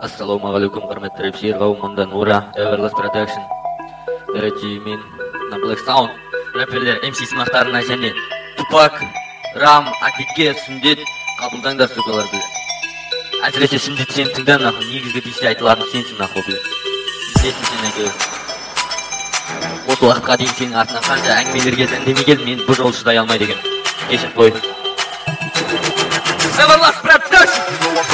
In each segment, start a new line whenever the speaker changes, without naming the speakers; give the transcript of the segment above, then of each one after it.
Assalamualaikum құрметті репшер қауымында Нура, Everlast Production, мен Black Sound, рэперлер MC сынақтарына және Тупак, Рам, Атеке, Сүндет қабылдаңдар сукалар біле. Әсіресе Сүндет сен тыңда нақы, негізгі десе айтылатын сенсің нақы біле. Сенсің сен әке. Осы уақытқа дейін сенің артынан қанша әңгімелерге дәндеме келді, мен бұл жол шыдай алмай деген. Кешіп қой. Everlast Production!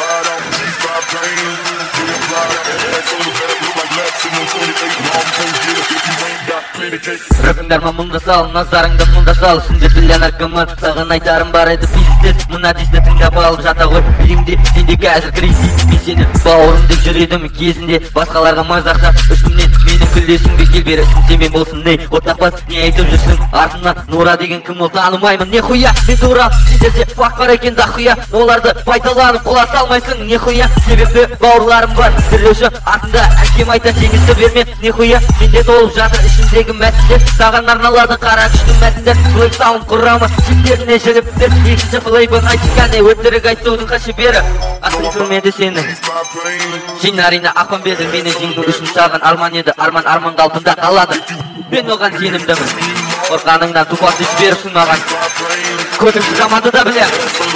Рөкімдарма мұнда сал, назарыңды мұнда сал. Сүндет білен аркымын, саған айтарым бар еді пиздет. Мұна десті тыңдап алып жата ғой үйіңде. Сенде қазір кризис, мен сені бауырым деп жүредім кезінде. Басқаларға мазақтап үстімнен мені күлдесің бе кел бересің, сенмен болсын не оттақпас, не айтып жүрсің артыңнан. Нура деген кім ол танымаймын, не хуя мен тура, сендерде фак бар екен дақұя. Оларды пайдаланып құлата алмайсың, не хуя. Себебі бауырларым бар, біреуші артында әкем айта теңізді берме, не хуя. Менде толып жатыр ішіндегі мәтіндер, саған арналады қара күштің мәтіндер. Black Sound құрамы шеттеріне жіліптер, екінші флейбін айтыққаны өтірік айтудың қашы бері. Асыл көрмеді сені Жинарина ақпан беді, мені жеңу үшін саған арман еді. Арман қалпында қалады, мен оған сенімдімін. Қорқаныңнан Тупакты жіберіпсің маған, көтімші жаманды да біле.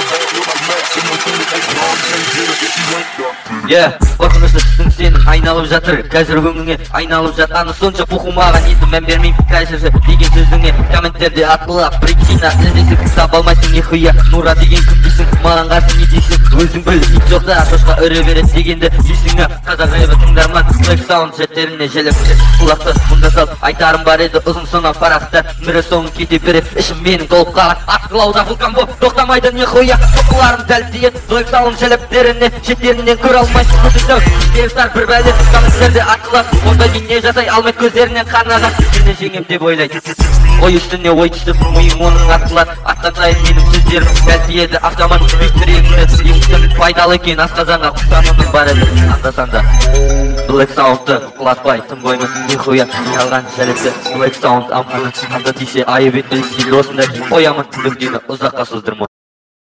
Қорқынышты түстің сенің айналып жатыр, қазір өңіңе айналып жатқаны сонша пұхымаған. Енді мән бермейм кәшірші деген сөзіңе, комменттерде атқылап причина іздесің, таба алмайсың не хуя. Нура деген кім дейсің, маған қарсы не дейсің, өзің біл. Ит жоқта шошқа үре береді дегенді дейсіңі. Қазақ рэпі тыңдарман, Black Sound жеттеріне желіпті құлақты мұнда сал. Айтарым бар еді ұзын сонау парақты, бірі соңын кете береді, ішім менің толып қалады. Атқылауда vulkan боп тоқтамайды не хуя. Тоқыларым дәлтиет Black Sound желіптеріне, шеттерінен көре алмайсың көтістер. Берістар бір бәлі комменттерде атқылап, онда не жасай алмайды көздерінен қарнаған. Мені жеңем деп ойлайды, ой үстіне ой түсіп, миың оның атқылады. Аттан сайын менің сөздерім дәлтиеді автомат бүйттірегімді. Естім пайдалы екен асқазанға құсанымның бар еді анда-санда. Black Sound'ты құлатпай тыңбаймын не хуя. Жалған жәлепті Black Sound амқаны анда тисе айып етпей стиль осындай қоямын. Дүнгені ұзаққа создырма.